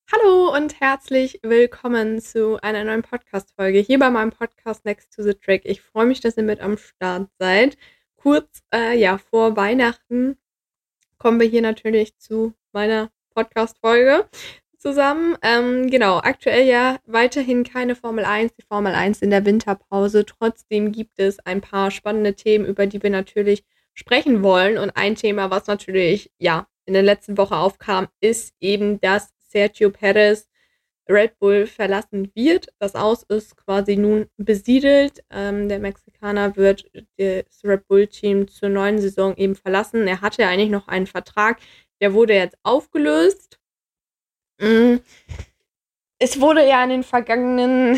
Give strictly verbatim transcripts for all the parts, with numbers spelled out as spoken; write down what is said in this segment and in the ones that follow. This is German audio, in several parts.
Hallo und herzlich willkommen zu einer neuen Podcast-Folge hier bei meinem Podcast Next to the Track. Ich freue mich, dass ihr mit am Start seid. Kurz, äh, ja, vor Weihnachten kommen wir hier natürlich zu meiner Podcast-Folge zusammen. Ähm, genau, aktuell ja weiterhin keine Formel eins, die Formel eins in der Winterpause. Trotzdem gibt es ein paar spannende Themen, über die wir natürlich sprechen wollen. Und ein Thema, was natürlich, ja, in der letzten Woche aufkam, ist eben, dass Sergio Perez Red Bull verlassen wird. Das Aus ist quasi nun besiedelt. Ähm, der Mexikaner wird das Red Bull-Team zur neuen Saison eben verlassen. Er hatte ja eigentlich noch einen Vertrag, der wurde jetzt aufgelöst. Mm. Es wurde ja in den vergangenen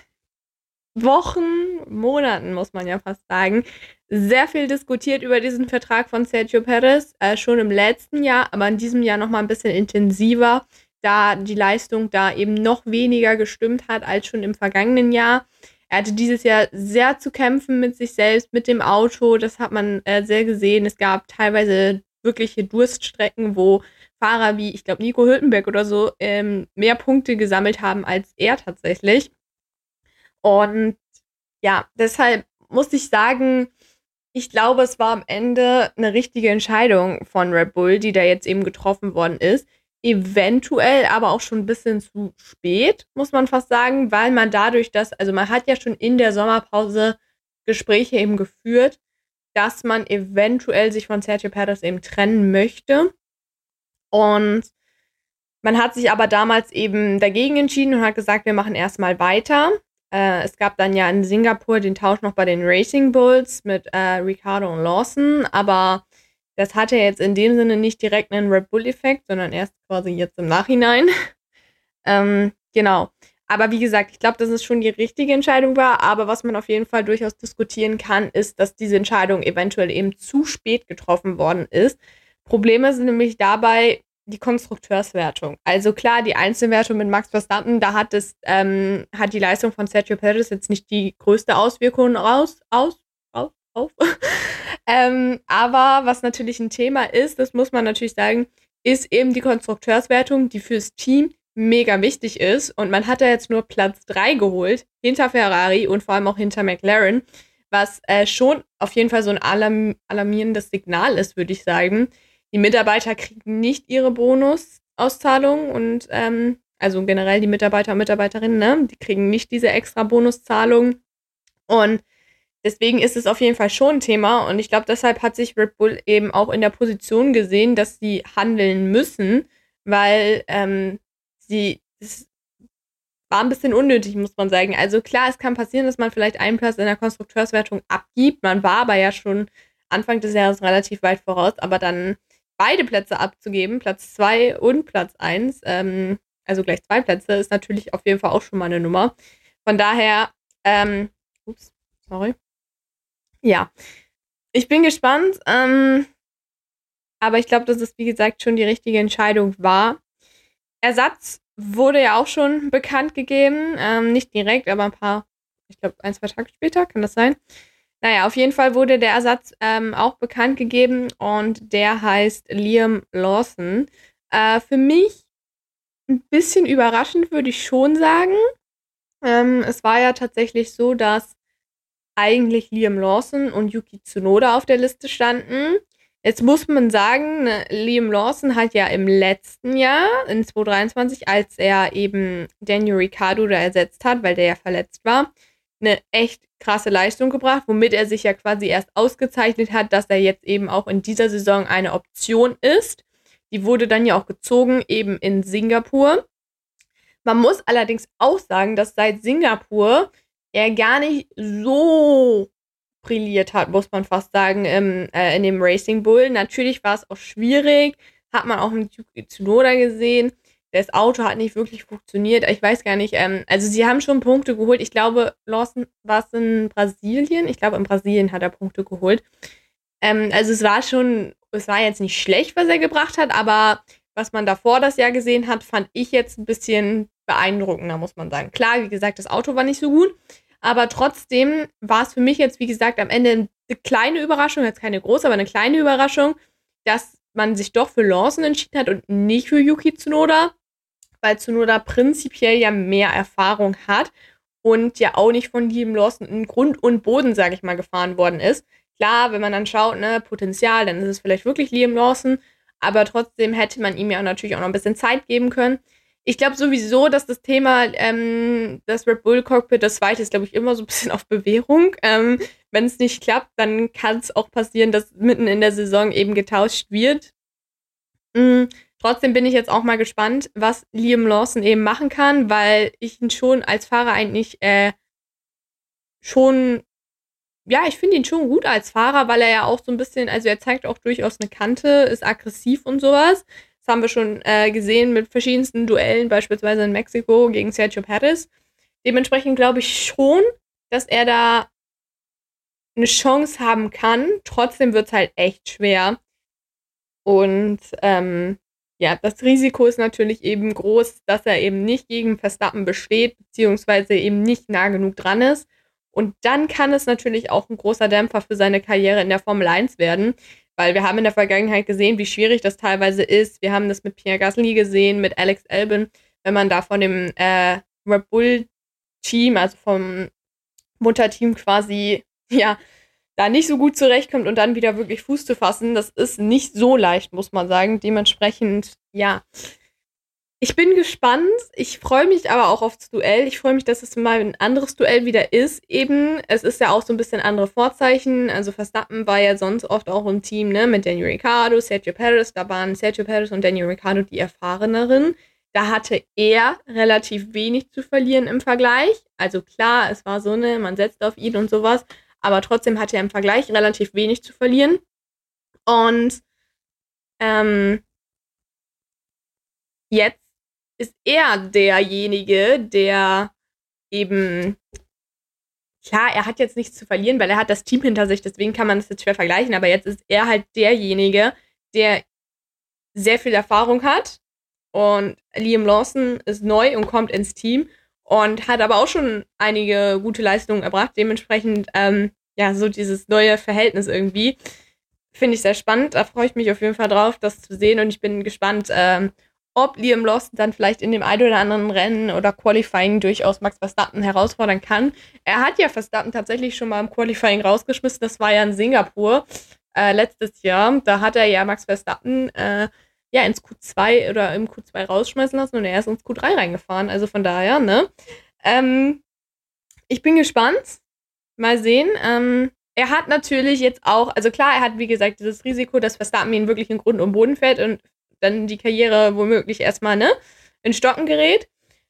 Wochen, Monaten, muss man ja fast sagen, sehr viel diskutiert über diesen Vertrag von Sergio Perez. Äh, schon im letzten Jahr, aber in diesem Jahr nochmal ein bisschen intensiver, da die Leistung da eben noch weniger gestimmt hat als schon im vergangenen Jahr. Er hatte dieses Jahr sehr zu kämpfen mit sich selbst, mit dem Auto. Das hat man äh, sehr gesehen. Es gab teilweise wirkliche Durststrecken, wo Fahrer wie, ich glaube, Nico Hülkenberg oder so ähm, mehr Punkte gesammelt haben als er tatsächlich. Und ja, deshalb muss ich sagen, ich glaube, es war am Ende eine richtige Entscheidung von Red Bull, die da jetzt eben getroffen worden ist. Eventuell aber auch schon ein bisschen zu spät, muss man fast sagen, weil man dadurch, dass, also man hat ja schon in der Sommerpause Gespräche eben geführt, dass man eventuell sich von Sergio Perez eben trennen möchte. Und man hat sich aber damals eben dagegen entschieden und hat gesagt, wir machen erstmal weiter. Äh, es gab dann ja in Singapur den Tausch noch bei den Racing Bulls mit äh, Ricciardo und Lawson, aber das hatte jetzt in dem Sinne nicht direkt einen Red Bull-Effekt, sondern erst quasi jetzt im Nachhinein. ähm, genau. Aber wie gesagt, ich glaube, dass es schon die richtige Entscheidung war. Aber was man auf jeden Fall durchaus diskutieren kann, ist, dass diese Entscheidung eventuell eben zu spät getroffen worden ist. Probleme sind nämlich dabei die Konstrukteurswertung. Also klar, die Einzelwertung mit Max Verstappen, da hat es ähm, hat die Leistung von Sergio Perez jetzt nicht die größte Auswirkung raus, aus, raus, auf. ähm, aber was natürlich ein Thema ist, das muss man natürlich sagen, ist eben die Konstrukteurswertung, die fürs Team mega wichtig ist. Und man hat da jetzt nur Platz drei geholt, hinter Ferrari und vor allem auch hinter McLaren, was äh, schon auf jeden Fall so ein alarm- alarmierendes Signal ist, würde ich sagen. Die Mitarbeiter kriegen nicht ihre Bonusauszahlung und ähm, also generell die Mitarbeiter und Mitarbeiterinnen, ne, die kriegen nicht diese extra Bonuszahlung. Und deswegen ist es auf jeden Fall schon ein Thema. Und ich glaube, deshalb hat sich Red Bull eben auch in der Position gesehen, dass sie handeln müssen, weil ähm, sie, es war ein bisschen unnötig, muss man sagen. Also klar, es kann passieren, dass man vielleicht einen Platz in der Konstrukteurswertung abgibt. Man war aber ja schon Anfang des Jahres relativ weit voraus, aber dann beide Plätze abzugeben, Platz zwei und Platz eins, ähm, also gleich zwei Plätze, ist natürlich auf jeden Fall auch schon mal eine Nummer. Von daher, ähm, ups, sorry. Ja, ich bin gespannt, ähm, aber ich glaube, dass es, wie gesagt, schon die richtige Entscheidung war. Ersatz wurde ja auch schon bekannt gegeben, ähm, nicht direkt, aber ein paar, ich glaube, ein, zwei Tage später, kann das sein? Naja, auf jeden Fall wurde der Ersatz ähm, auch bekannt gegeben und der heißt Liam Lawson. Äh, für mich ein bisschen überraschend, würde ich schon sagen. Ähm, es war ja tatsächlich so, dass eigentlich Liam Lawson und Yuki Tsunoda auf der Liste standen. Jetzt muss man sagen, ne, Liam Lawson hat ja im letzten Jahr, in zwanzig dreiundzwanzig, als er eben Daniel Ricciardo da ersetzt hat, weil der ja verletzt war, eine echt krasse Leistung gebracht, womit er sich ja quasi erst ausgezeichnet hat, dass er jetzt eben auch in dieser Saison eine Option ist. Die wurde dann ja auch gezogen, eben in Singapur. Man muss allerdings auch sagen, dass seit Singapur er gar nicht so brilliert hat, muss man fast sagen, im, äh, in dem Racing Bull. Natürlich war es auch schwierig, hat man auch mit Yuki Tsunoda gesehen. Das Auto hat nicht wirklich funktioniert. Ich weiß gar nicht. Ähm, also sie haben schon Punkte geholt. Ich glaube, Lawson war es in Brasilien. Ich glaube, in Brasilien hat er Punkte geholt. Ähm, also es war schon, es war jetzt nicht schlecht, was er gebracht hat, aber was man davor das Jahr gesehen hat, fand ich jetzt ein bisschen beeindruckender, muss man sagen. Klar, wie gesagt, das Auto war nicht so gut, aber trotzdem war es für mich jetzt, wie gesagt, am Ende eine kleine Überraschung, jetzt keine große, aber eine kleine Überraschung, dass man sich doch für Lawson entschieden hat und nicht für Yuki Tsunoda. weil Tsunoda prinzipiell ja mehr Erfahrung hat und ja auch nicht von Liam Lawson in Grund und Boden, sage ich mal, gefahren worden ist. Klar, wenn man dann schaut, ne, Potenzial, dann ist es vielleicht wirklich Liam Lawson, aber trotzdem hätte man ihm ja natürlich auch noch ein bisschen Zeit geben können. Ich glaube sowieso, dass das Thema, ähm, das Red Bull Cockpit, das zweite ist, glaube ich, immer so ein bisschen auf Bewährung. Ähm, wenn es nicht klappt, dann kann es auch passieren, dass mitten in der Saison eben getauscht wird. Mhm. Trotzdem bin ich jetzt auch mal gespannt, was Liam Lawson eben machen kann, weil ich ihn schon als Fahrer eigentlich äh, schon, ja, ich finde ihn schon gut als Fahrer, weil er ja auch so ein bisschen, also er zeigt auch durchaus eine Kante, ist aggressiv und sowas. Das haben wir schon äh, gesehen mit verschiedensten Duellen, beispielsweise in Mexiko gegen Sergio Perez. Dementsprechend glaube ich schon, dass er da eine Chance haben kann. Trotzdem wird es halt echt schwer. Und ähm, ja, das Risiko ist natürlich eben groß, dass er eben nicht gegen Verstappen besteht, beziehungsweise eben nicht nah genug dran ist. Und dann kann es natürlich auch ein großer Dämpfer für seine Karriere in der Formel eins werden, weil wir haben in der Vergangenheit gesehen, wie schwierig das teilweise ist. Wir haben das mit Pierre Gasly gesehen, mit Alex Albon, wenn man da von dem äh, Red Bull-Team, also vom Mutterteam quasi, ja, da nicht so gut zurechtkommt und dann wieder wirklich Fuß zu fassen, das ist nicht so leicht, muss man sagen. Dementsprechend, ja. Ich bin gespannt. Ich freue mich aber auch aufs Duell. Ich freue mich, dass es mal ein anderes Duell wieder ist. Eben, es ist ja auch so ein bisschen andere Vorzeichen. Also Verstappen war ja sonst oft auch im Team, ne, mit Daniel Ricciardo, Sergio Perez. Da waren Sergio Perez und Daniel Ricciardo die Erfahreneren. Da hatte er relativ wenig zu verlieren im Vergleich. Also klar, es war so, ne, man setzt auf ihn und sowas. Aber trotzdem hatte er im Vergleich relativ wenig zu verlieren. Und ähm, jetzt ist er derjenige, der eben, klar, er hat jetzt nichts zu verlieren, weil er hat das Team hinter sich, deswegen kann man das jetzt schwer vergleichen, aber jetzt ist er halt derjenige, der sehr viel Erfahrung hat und Liam Lawson ist neu und kommt ins Team und hat aber auch schon einige gute Leistungen erbracht, dementsprechend, ähm, ja, so dieses neue Verhältnis irgendwie, finde ich sehr spannend, da freue ich mich auf jeden Fall drauf, das zu sehen und ich bin gespannt, ähm, ob Liam Lawson dann vielleicht in dem einen oder anderen Rennen oder Qualifying durchaus Max Verstappen herausfordern kann. Er hat ja Verstappen tatsächlich schon mal im Qualifying rausgeschmissen, das war ja in Singapur äh, letztes Jahr. Da hat er ja Max Verstappen äh, ja ins Q zwei oder im Q zwei rausschmeißen lassen und er ist ins Q drei reingefahren. Also von daher, ne? Ähm, ich bin gespannt. Mal sehen. Ähm, er hat natürlich jetzt auch, also klar, er hat wie gesagt dieses Risiko, dass Verstappen ihn wirklich in Grund und Boden fällt und dann die Karriere womöglich erstmal, ne, in Stocken gerät.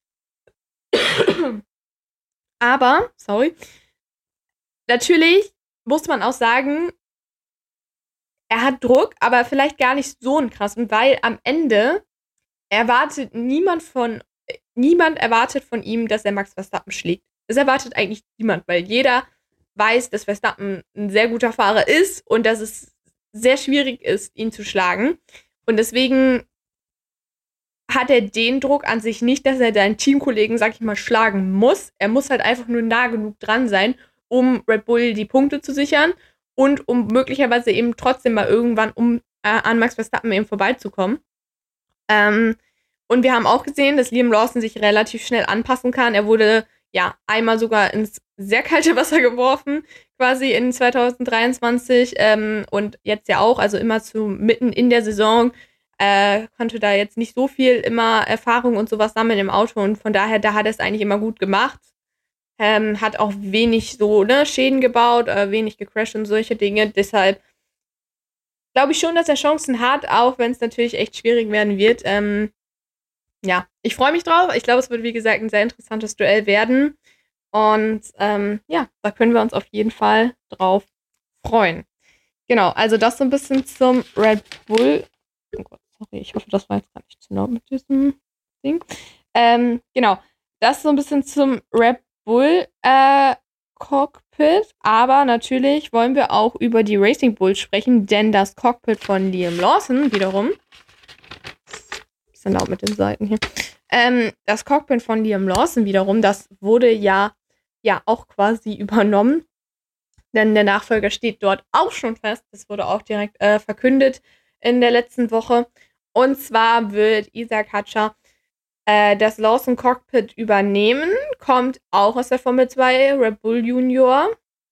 Aber, sorry, natürlich muss man auch sagen, er hat Druck, aber vielleicht gar nicht so einen krassen, weil am Ende erwartet niemand von, niemand erwartet von ihm, dass er Max Verstappen schlägt. Das erwartet eigentlich niemand, weil jeder weiß, dass Verstappen ein sehr guter Fahrer ist und dass es sehr schwierig ist, ihn zu schlagen. Und deswegen hat er den Druck an sich nicht, dass er seinen Teamkollegen, sag ich mal, schlagen muss. Er muss halt einfach nur nah genug dran sein, um Red Bull die Punkte zu sichern und um möglicherweise eben trotzdem mal irgendwann um äh, an Max Verstappen eben vorbeizukommen. Ähm, und wir haben auch gesehen, dass Liam Lawson sich relativ schnell anpassen kann. Er wurde ja einmal sogar ins sehr kalte Wasser geworfen, quasi in zwanzig dreiundzwanzig ähm, und jetzt ja auch, also immer zu mitten in der Saison. Äh, konnte da jetzt nicht so viel immer Erfahrung und sowas sammeln im Auto und von daher, da hat er es eigentlich immer gut gemacht. Ähm, hat auch wenig so, ne, Schäden gebaut, äh, wenig gecrashed und solche Dinge. Deshalb glaube ich schon, dass er Chancen hat, auch wenn es natürlich echt schwierig werden wird. Ähm, ja, ich freue mich drauf. Ich glaube, es wird, wie gesagt, ein sehr interessantes Duell werden. Und ähm, ja, da können wir uns auf jeden Fall drauf freuen. Genau, also das so ein bisschen zum Red Bull. Oh Gott, sorry, ich hoffe, das war jetzt gar nicht zu laut mit diesem Ding. Ähm, genau, das so ein bisschen zum Red Bull äh, Cockpit. Aber natürlich wollen wir auch über die Racing Bulls sprechen, denn das Cockpit von Liam Lawson wiederum. Bisschen laut mit den Seiten hier. Ähm, das Cockpit von Liam Lawson wiederum, das wurde ja, ja auch quasi übernommen. Denn der Nachfolger steht dort auch schon fest. Das wurde auch direkt äh, verkündet in der letzten Woche. Und zwar wird Isaac Hatcher äh, das Lawson Cockpit übernehmen. Kommt auch aus der Formel zwei, Red Bull Junior.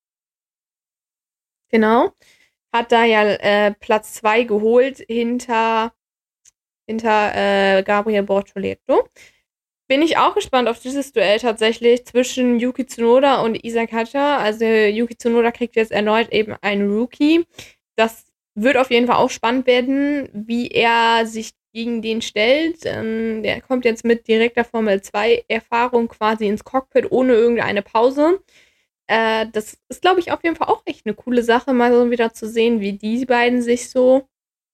Genau. Hat da ja äh, Platz zwei geholt hinter, hinter äh, Gabriel Bortoleto. Bin ich auch gespannt auf dieses Duell tatsächlich zwischen Yuki Tsunoda und Isaac Hatcher. Also Yuki Tsunoda kriegt jetzt erneut eben einen Rookie. Das wird auf jeden Fall auch spannend werden, wie er sich gegen den stellt. Ähm, der kommt jetzt mit direkter Formel zwei Erfahrung quasi ins Cockpit ohne irgendeine Pause. Äh, das ist, glaube ich, auf jeden Fall auch echt eine coole Sache, mal so wieder zu sehen, wie die beiden sich so,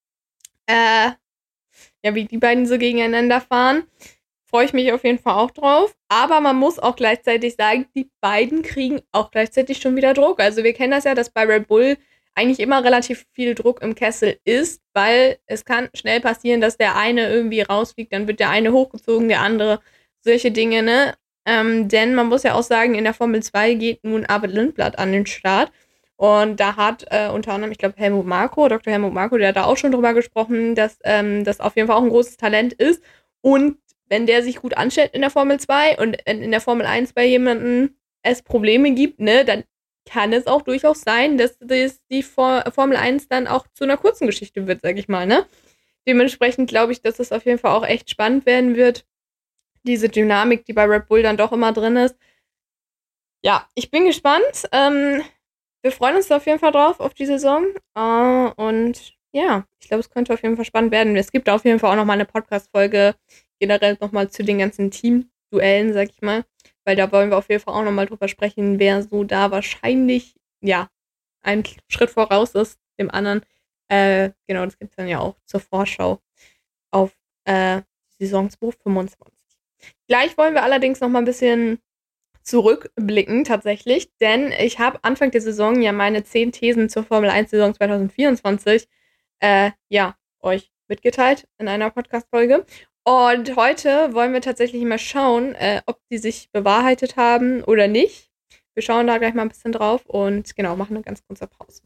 äh, ja, wie die beiden so gegeneinander fahren. Freue ich mich auf jeden Fall auch drauf. Aber man muss auch gleichzeitig sagen, die beiden kriegen auch gleichzeitig schon wieder Druck. Also wir kennen das ja, dass bei Red Bull eigentlich immer relativ viel Druck im Kessel ist, weil es kann schnell passieren, dass der eine irgendwie rausfliegt, dann wird der eine hochgezogen, der andere, solche Dinge, ne? Ähm, denn man muss ja auch sagen, in der Formel zwei geht nun Arvid Lindblad an den Start. Und da hat äh, unter anderem, ich glaube, Helmut Marko, Doktor Helmut Marko, der hat da auch schon drüber gesprochen, dass ähm, das auf jeden Fall auch ein großes Talent ist. Und wenn der sich gut anstellt in der Formel zwei und in der Formel eins bei jemandem es Probleme gibt, ne, dann kann es auch durchaus sein, dass das die Formel eins dann auch zu einer kurzen Geschichte wird, sag ich mal, ne? Dementsprechend glaube ich, dass es auf jeden Fall auch echt spannend werden wird. Diese Dynamik, die bei Red Bull dann doch immer drin ist. Ja, ich bin gespannt. Ähm, wir freuen uns auf jeden Fall drauf, auf die Saison. Uh, und ja, ich glaube, es könnte auf jeden Fall spannend werden. Es gibt auf jeden Fall auch nochmal eine Podcast-Folge generell nochmal zu den ganzen Team-Duellen, sag ich mal. Weil da wollen wir auf jeden Fall auch nochmal drüber sprechen, wer so da wahrscheinlich, ja, einen Schritt voraus ist dem anderen. Äh, genau, das gibt es dann ja auch zur Vorschau auf äh, Saison zweitausendfünfundzwanzig. Gleich wollen wir allerdings nochmal ein bisschen zurückblicken tatsächlich, denn ich habe Anfang der Saison ja meine zehn Thesen zur Formel eins Saison zwanzig vierundzwanzig äh, ja, euch mitgeteilt in einer Podcast-Folge. Und heute wollen wir tatsächlich mal schauen, äh, ob die sich bewahrheitet haben oder nicht. Wir schauen da gleich mal ein bisschen drauf und genau, machen eine ganz kurze Pause.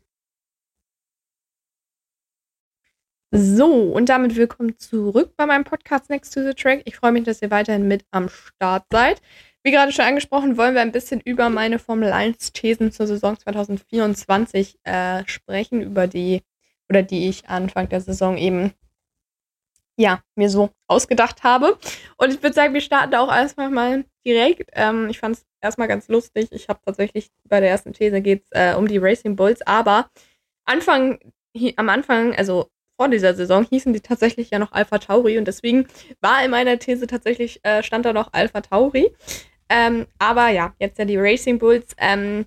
So, und damit willkommen zurück bei meinem Podcast Next to the Track. Ich freue mich, dass ihr weiterhin mit am Start seid. Wie gerade schon angesprochen, wollen wir ein bisschen über meine Formel eins Thesen zur Saison zwanzig vierundzwanzig äh, sprechen, über die, oder die ich Anfang der Saison eben, ja, mir so ausgedacht habe. Und ich würde sagen, wir starten da auch erstmal mal direkt. Ähm, ich fand es erstmal ganz lustig. Ich habe tatsächlich, bei der ersten These geht es äh, um die Racing Bulls, aber Anfang, hi, am Anfang, also vor dieser Saison, hießen die tatsächlich ja noch Alpha Tauri und deswegen war in meiner These tatsächlich, äh, stand da noch Alpha Tauri. Ähm, aber ja, jetzt ja die Racing Bulls ähm,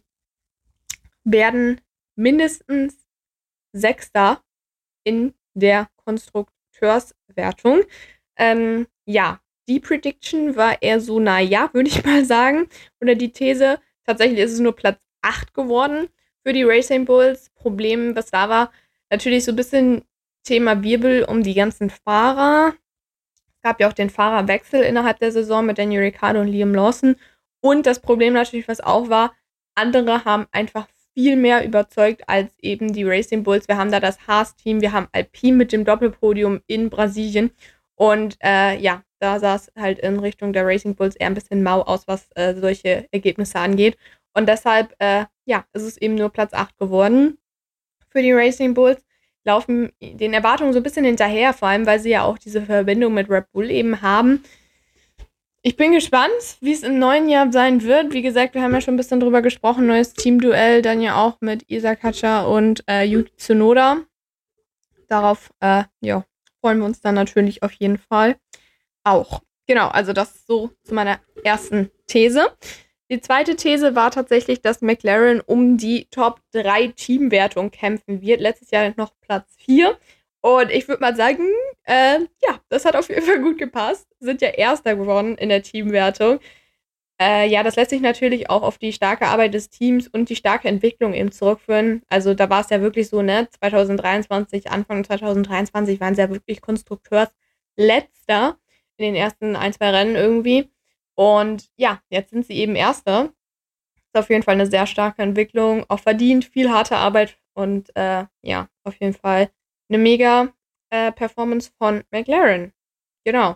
werden mindestens Sechster in der Konstrukteurswertung. Ähm, ja, die Prediction war eher so, naja, würde ich mal sagen. Oder die These, tatsächlich ist es nur Platz acht geworden für die Racing Bulls. Problem, was da war, natürlich so ein bisschen Thema Wirbel um die ganzen Fahrer. Es gab ja auch den Fahrerwechsel innerhalb der Saison mit Daniel Ricciardo und Liam Lawson. Und das Problem natürlich, was auch war, andere haben einfach viel mehr überzeugt als eben die Racing Bulls. Wir haben da das Haas-Team, wir haben Alpine mit dem Doppelpodium in Brasilien. Und äh, ja, da sah es halt in Richtung der Racing Bulls eher ein bisschen mau aus, was äh, solche Ergebnisse angeht. Und deshalb, äh, ja, ist es eben nur Platz acht geworden für die Racing Bulls. Laufen den Erwartungen so ein bisschen hinterher, vor allem, weil sie ja auch diese Verbindung mit Red Bull eben haben. Ich bin gespannt, wie es im neuen Jahr sein wird. Wie gesagt, wir haben ja schon ein bisschen drüber gesprochen. Neues Teamduell, dann ja auch mit Isaac Hatcher und äh, Yuki Tsunoda. Darauf äh, ja, freuen wir uns dann natürlich auf jeden Fall auch. Genau, also das so zu meiner ersten These. Die zweite These war tatsächlich, dass McLaren um die Top drei Teamwertung kämpfen wird. Letztes Jahr noch Platz vier. Und ich würde mal sagen, äh, ja, das hat auf jeden Fall gut gepasst. Sind ja Erster geworden in der Teamwertung. Äh, ja, das lässt sich natürlich auch auf die starke Arbeit des Teams und die starke Entwicklung eben zurückführen. Also da war es ja wirklich so, ne, zwanzig dreiundzwanzig, Anfang zwanzig dreiundzwanzig waren sie ja wirklich Konstrukteursletzter in den ersten ein, zwei Rennen irgendwie. Und ja, jetzt sind sie eben Erster. Ist auf jeden Fall eine sehr starke Entwicklung, auch verdient, viel harte Arbeit und äh, ja, auf jeden Fall eine mega äh, Performance von McLaren. Genau.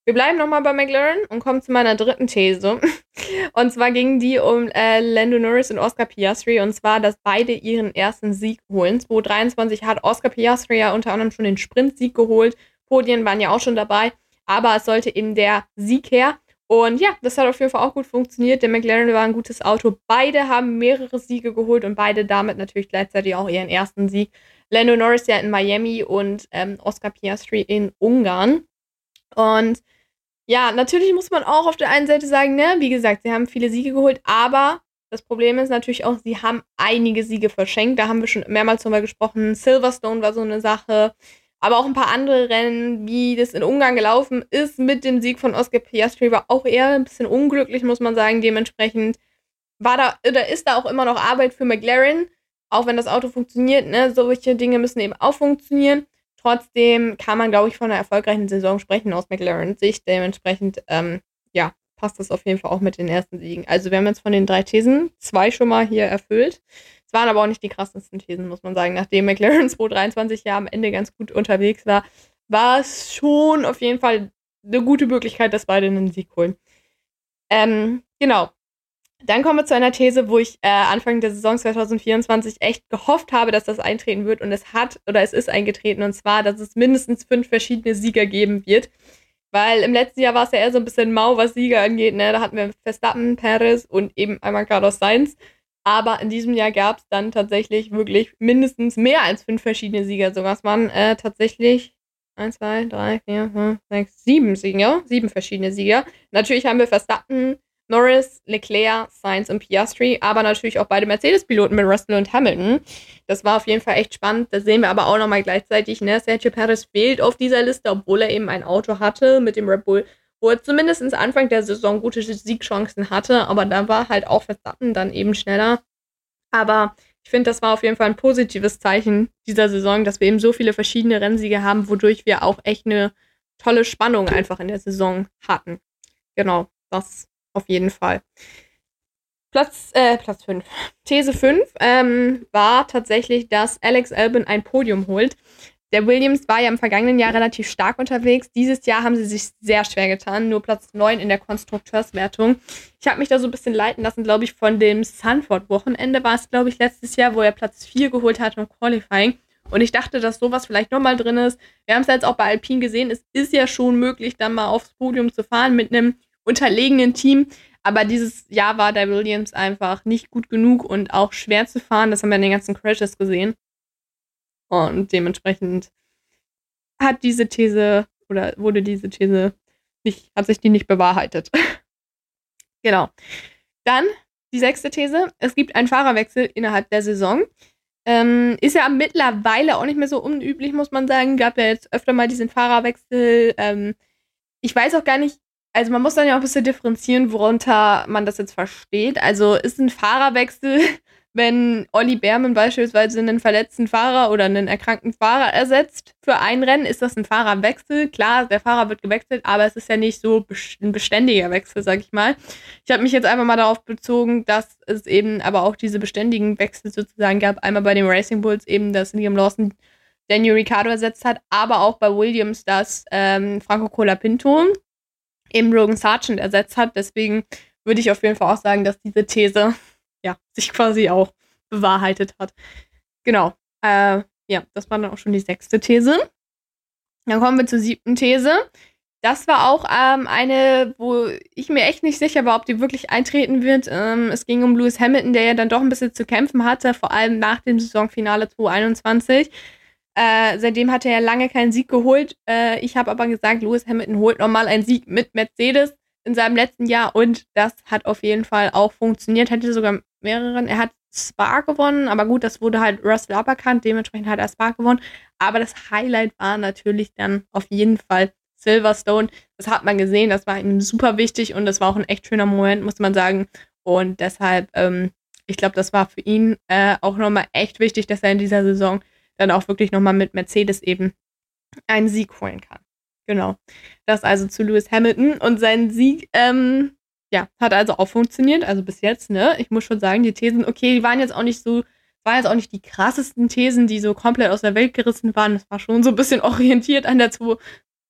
Wir bleiben nochmal bei McLaren und kommen zu meiner dritten These. Und zwar ging die um äh, Lando Norris und Oscar Piastri. Und zwar, dass beide ihren ersten Sieg holen. zwanzig dreiundzwanzig hat Oscar Piastri ja unter anderem schon den Sprintsieg geholt. Podien waren ja auch schon dabei. Aber es sollte eben der Sieg her. Und ja, das hat auf jeden Fall auch gut funktioniert. Der McLaren war ein gutes Auto. Beide haben mehrere Siege geholt und beide damit natürlich gleichzeitig auch ihren ersten Sieg. Lando Norris ja in Miami und ähm, Oscar Piastri in Ungarn. Und ja, natürlich muss man auch auf der einen Seite sagen, ne, wie gesagt, sie haben viele Siege geholt, aber das Problem ist natürlich auch, sie haben einige Siege verschenkt. Da haben wir schon mehrmals drüber gesprochen. Silverstone war so eine Sache, aber auch ein paar andere Rennen, wie das in Ungarn gelaufen ist mit dem Sieg von Oscar Piastri, war auch eher ein bisschen unglücklich, muss man sagen. Dementsprechend war da, oder ist da auch immer noch Arbeit für McLaren, auch wenn das Auto funktioniert, ne, solche Dinge müssen eben auch funktionieren. Trotzdem kann man, glaube ich, von einer erfolgreichen Saison sprechen aus McLaren-Sicht. Dementsprechend, ähm, ja, passt das auf jeden Fall auch mit den ersten Siegen. Also wir haben jetzt von den drei Thesen zwei schon mal hier erfüllt. Es waren aber auch nicht die krassesten Thesen, muss man sagen. Nachdem McLaren zwanzig dreiundzwanzig ja am Ende ganz gut unterwegs war, war es schon auf jeden Fall eine gute Möglichkeit, dass beide einen Sieg holen. Ähm, genau. Dann kommen wir zu einer These, wo ich äh, Anfang der Saison zwanzig vierundzwanzig echt gehofft habe, dass das eintreten wird. Und es hat, oder es ist eingetreten. Und zwar, dass es mindestens fünf verschiedene Sieger geben wird. Weil im letzten Jahr war es ja eher so ein bisschen mau, was Sieger angeht. Ne? Da hatten wir Verstappen, Perez und eben einmal Carlos Sainz. Aber in diesem Jahr gab es dann tatsächlich wirklich mindestens mehr als fünf verschiedene Sieger. Sogar es waren äh, tatsächlich eins, zwei, drei, vier, fünf, sechs, sieben Sieger. Sieben verschiedene Sieger. Natürlich haben wir Verstappen, Norris, Leclerc, Sainz und Piastri, aber natürlich auch beide Mercedes-Piloten mit Russell und Hamilton. Das war auf jeden Fall echt spannend. Das sehen wir aber auch nochmal gleichzeitig. Ne? Sergio Perez fehlt auf dieser Liste, obwohl er eben ein Auto hatte mit dem Red Bull, wo er zumindest Anfang der Saison gute Siegchancen hatte, aber da war halt auch Verstappen dann eben schneller. Aber ich finde, das war auf jeden Fall ein positives Zeichen dieser Saison, dass wir eben so viele verschiedene Rennsiege haben, wodurch wir auch echt eine tolle Spannung einfach in der Saison hatten. Genau, das auf jeden Fall. Platz, äh, Platz fünf. These fünf ähm, war tatsächlich, dass Alex Albon ein Podium holt. Der Williams war ja im vergangenen Jahr relativ stark unterwegs. Dieses Jahr haben sie sich sehr schwer getan. Nur Platz neun in der Konstrukteurswertung. Ich habe mich da so ein bisschen leiten lassen, glaube ich, von dem Zandvoort-Wochenende war es, glaube ich, letztes Jahr, wo er Platz vier geholt hat im Qualifying. Und ich dachte, dass sowas vielleicht nochmal drin ist. Wir haben es jetzt auch bei Alpine gesehen. Es ist ja schon möglich, dann mal aufs Podium zu fahren mit einem unterlegenen Team. Aber dieses Jahr war der Williams einfach nicht gut genug und auch schwer zu fahren. Das haben wir in den ganzen Crashes gesehen. Und dementsprechend hat diese These oder wurde diese These nicht, hat sich die nicht bewahrheitet. Genau. Dann die sechste These. Es gibt einen Fahrerwechsel innerhalb der Saison. Ähm, ist ja mittlerweile auch nicht mehr so unüblich, muss man sagen. Gab ja jetzt öfter mal diesen Fahrerwechsel. Ähm, ich weiß auch gar nicht, also man muss dann ja auch ein bisschen differenzieren, worunter man das jetzt versteht. Also ist ein Fahrerwechsel, wenn Olli Behrmann beispielsweise einen verletzten Fahrer oder einen erkrankten Fahrer ersetzt für ein Rennen, ist das ein Fahrerwechsel. Klar, der Fahrer wird gewechselt, aber es ist ja nicht so ein beständiger Wechsel, sag ich mal. Ich habe mich jetzt einfach mal darauf bezogen, dass es eben aber auch diese beständigen Wechsel sozusagen gab. Einmal bei den Racing Bulls eben, dass Liam Lawson Daniel Ricciardo ersetzt hat, aber auch bei Williams, dass ähm, Franco Colapinto eben Logan Sargent ersetzt hat. Deswegen würde ich auf jeden Fall auch sagen, dass diese These ja, sich quasi auch bewahrheitet hat. Genau. Äh, ja, das war dann auch schon die sechste These. Dann kommen wir zur siebten These. Das war auch ähm, eine, wo ich mir echt nicht sicher war, ob die wirklich eintreten wird. Ähm, es ging um Lewis Hamilton, der ja dann doch ein bisschen zu kämpfen hatte, vor allem nach dem Saisonfinale zwanzig einundzwanzig. Äh, seitdem hat er ja lange keinen Sieg geholt. Äh, ich habe aber gesagt, Lewis Hamilton holt nochmal einen Sieg mit Mercedes in seinem letzten Jahr und das hat auf jeden Fall auch funktioniert. Hätte sogar mehreren, er hat Spa gewonnen, aber gut, das wurde halt Russell aberkannt, dementsprechend hat er Spa gewonnen. Aber das Highlight war natürlich dann auf jeden Fall Silverstone. Das hat man gesehen, das war ihm super wichtig und das war auch ein echt schöner Moment, muss man sagen. Und deshalb, ähm, ich glaube, das war für ihn äh, auch nochmal echt wichtig, dass er in dieser Saison dann auch wirklich nochmal mit Mercedes eben einen Sieg holen kann. Genau. Das also zu Lewis Hamilton und sein Sieg, ähm, ja, hat also auch funktioniert, also bis jetzt, ne? Ich muss schon sagen, die Thesen, okay, die waren jetzt auch nicht so, waren jetzt auch nicht die krassesten Thesen, die so komplett aus der Welt gerissen waren. Das war schon so ein bisschen orientiert an der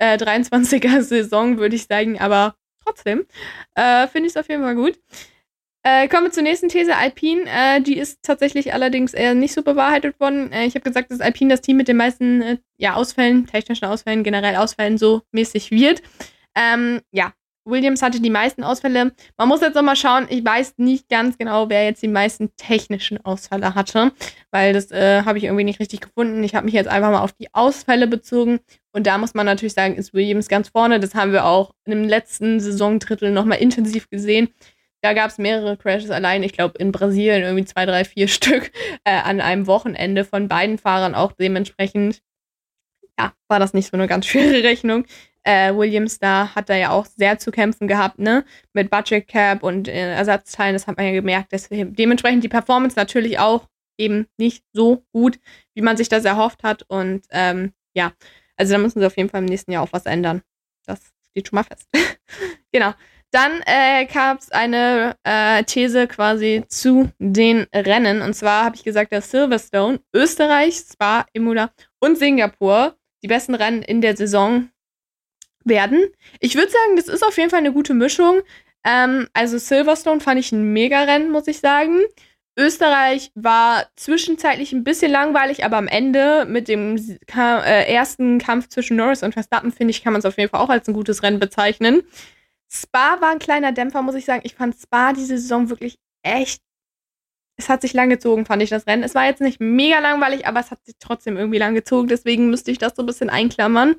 äh, dreiundzwanziger Saison, würde ich sagen, aber trotzdem äh, finde ich es auf jeden Fall gut. Äh, kommen wir zur nächsten These, Alpine. Äh, die ist tatsächlich allerdings eher nicht so bewahrheitet worden. Äh, ich habe gesagt, dass Alpine das Team mit den meisten äh, ja, Ausfällen, technischen Ausfällen, generell Ausfällen so mäßig wird. Ähm, ja, Williams hatte die meisten Ausfälle. Man muss jetzt nochmal schauen, ich weiß nicht ganz genau, wer jetzt die meisten technischen Ausfälle hatte, weil das äh, habe ich irgendwie nicht richtig gefunden. Ich habe mich jetzt einfach mal auf die Ausfälle bezogen und da muss man natürlich sagen, ist Williams ganz vorne. Das haben wir auch im letzten Saisondrittel nochmal intensiv gesehen. Da gab es mehrere Crashes allein, ich glaube in Brasilien irgendwie zwei, drei, vier Stück äh, an einem Wochenende von beiden Fahrern auch dementsprechend. Ja, war das nicht so eine ganz schwere Rechnung. Äh, Williams da hat da ja auch sehr zu kämpfen gehabt, ne, mit Budget Cap und äh, Ersatzteilen, das hat man ja gemerkt. Deswegen, dementsprechend die Performance natürlich auch eben nicht so gut, wie man sich das erhofft hat und ähm, ja, also da müssen sie auf jeden Fall im nächsten Jahr auch was ändern. Das steht schon mal fest. Genau. Dann äh, gab es eine äh, These quasi zu den Rennen. Und zwar habe ich gesagt, dass Silverstone, Österreich, Spa, Imola und Singapur die besten Rennen in der Saison werden. Ich würde sagen, das ist auf jeden Fall eine gute Mischung. Ähm, also Silverstone fand ich ein Mega-Rennen, muss ich sagen. Österreich war zwischenzeitlich ein bisschen langweilig, aber am Ende mit dem Ka- äh, ersten Kampf zwischen Norris und Verstappen, finde ich, kann man es auf jeden Fall auch als ein gutes Rennen bezeichnen. Spa war ein kleiner Dämpfer, muss ich sagen. Ich fand Spa diese Saison wirklich echt, es hat sich lang gezogen, fand ich das Rennen. Es war jetzt nicht mega langweilig, aber es hat sich trotzdem irgendwie lang gezogen, deswegen müsste ich das so ein bisschen einklammern.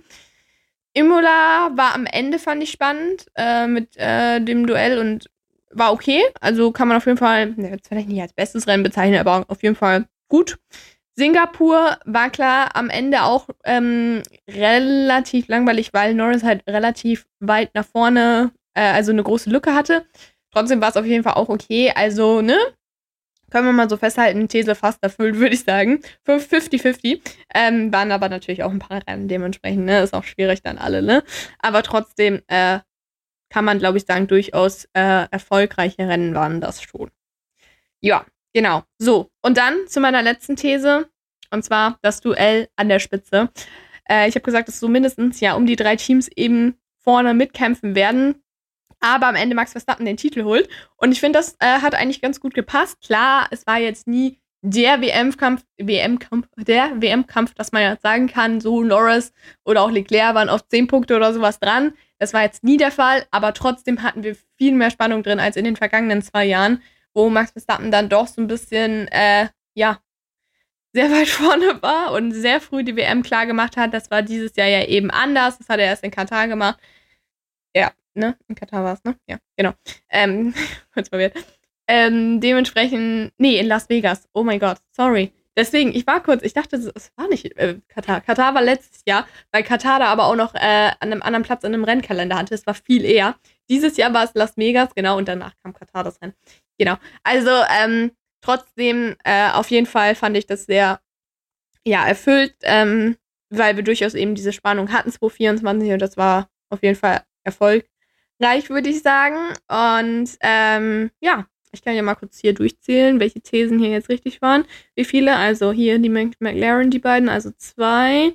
Imola war am Ende, fand ich spannend, äh, mit äh, dem Duell und war okay. Also kann man auf jeden Fall, ne, vielleicht nicht als bestes Rennen bezeichnen, aber auf jeden Fall gut. Singapur war klar am Ende auch ähm, relativ langweilig, weil Norris halt relativ weit nach vorne, äh, also eine große Lücke hatte. Trotzdem war es auf jeden Fall auch okay. Also, ne? Können wir mal so festhalten, These fast erfüllt, würde ich sagen. fünfzig fünfzig. Ähm, waren aber natürlich auch ein paar Rennen dementsprechend, ne? Ist auch schwierig dann alle, ne? Aber trotzdem äh, kann man, glaube ich, sagen, durchaus äh, erfolgreiche Rennen waren das schon. Ja, genau. So, und dann zu meiner letzten These, und zwar das Duell an der Spitze. Äh, ich habe gesagt, dass so mindestens ja um die drei Teams eben vorne mitkämpfen werden, aber am Ende Max Verstappen den Titel holt. Und ich finde, das äh, hat eigentlich ganz gut gepasst. Klar, es war jetzt nie der W M-Kampf, W M-Kampf, der W M-Kampf, dass man jetzt sagen kann, so Norris oder auch Leclerc waren auf zehn Punkte oder sowas dran. Das war jetzt nie der Fall, aber trotzdem hatten wir viel mehr Spannung drin als in den vergangenen zwei Jahren, wo Max Verstappen dann doch so ein bisschen, äh, ja, sehr weit vorne war und sehr früh die W M klar gemacht hat. Das war dieses Jahr ja eben anders. Das hat er erst in Katar gemacht. Ja, ne? In Katar war es, ne? Ja, genau. Ähm, kurz verwirrt. Ähm, dementsprechend, nee, in Las Vegas. Oh mein Gott, sorry. Deswegen, ich war kurz, ich dachte, es war nicht äh, Katar. Katar war letztes Jahr, weil Katar da aber auch noch äh, an einem anderen Platz in einem Rennkalender hatte. Es war viel eher. Dieses Jahr war es Las Vegas, genau, und danach kam Katar das Rennen. Genau. Also, ähm, trotzdem, äh, auf jeden Fall fand ich das sehr, ja, erfüllt, ähm, weil wir durchaus eben diese Spannung hatten, zwanzig vierundzwanzig, und das war auf jeden Fall erfolgreich, würde ich sagen. Und, ähm, ja, ich kann ja mal kurz hier durchzählen, welche Thesen hier jetzt richtig waren. Wie viele? Also hier die McLaren, die beiden, also zwei,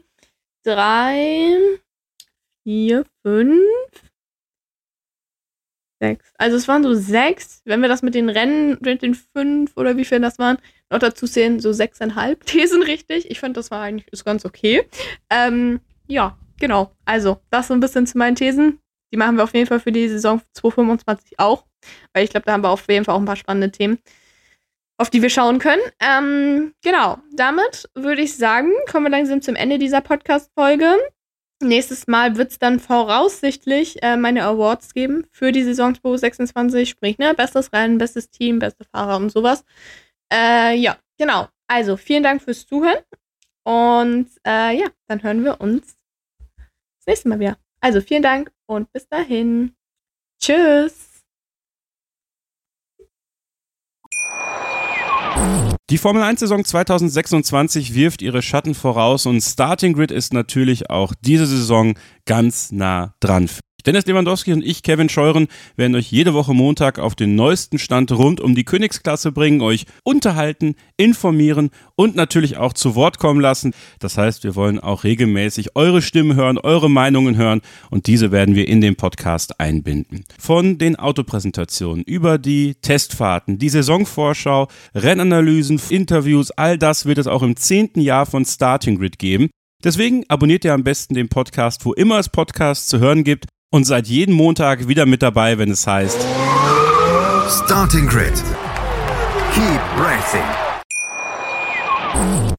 drei, vier, fünf, sechs. Also es waren so sechs, wenn wir das mit den Rennen, mit den fünf oder wie viel das waren, noch dazu zählen, so sechseinhalb Thesen richtig. Ich fand, das war eigentlich ist ganz okay. Ähm, ja, genau. Also, das so ein bisschen zu meinen Thesen. Die machen wir auf jeden Fall für die Saison zwanzig fünfundzwanzig auch, weil ich glaube, da haben wir auf jeden Fall auch ein paar spannende Themen, auf die wir schauen können. Ähm, genau, damit würde ich sagen, kommen wir langsam zum Ende dieser Podcast-Folge. Nächstes Mal wird es dann voraussichtlich äh, meine Awards geben für die Saison zwanzig sechsundzwanzig, sprich, ne, bestes Rennen, bestes Team, beste Fahrer und sowas. Äh, ja, genau. Also, vielen Dank fürs Zuhören und äh, ja, dann hören wir uns das nächste Mal wieder. Also, vielen Dank und bis dahin. Tschüss. Die Formel eins Saison zwanzig sechsundzwanzig wirft ihre Schatten voraus und Starting Grid ist natürlich auch diese Saison ganz nah dran. Dennis Lewandowski und ich, Kevin Scheuren, werden euch jede Woche Montag auf den neuesten Stand rund um die Königsklasse bringen, euch unterhalten, informieren und natürlich auch zu Wort kommen lassen. Das heißt, wir wollen auch regelmäßig eure Stimmen hören, eure Meinungen hören und diese werden wir in den Podcast einbinden. Von den Autopräsentationen über die Testfahrten, die Saisonvorschau, Rennanalysen, Interviews, all das wird es auch im zehnten Jahr von Starting Grid geben. Deswegen abonniert ihr am besten den Podcast, wo immer es Podcasts zu hören gibt. Und seid jeden Montag wieder mit dabei, wenn es heißt Starting Grid. Keep racing.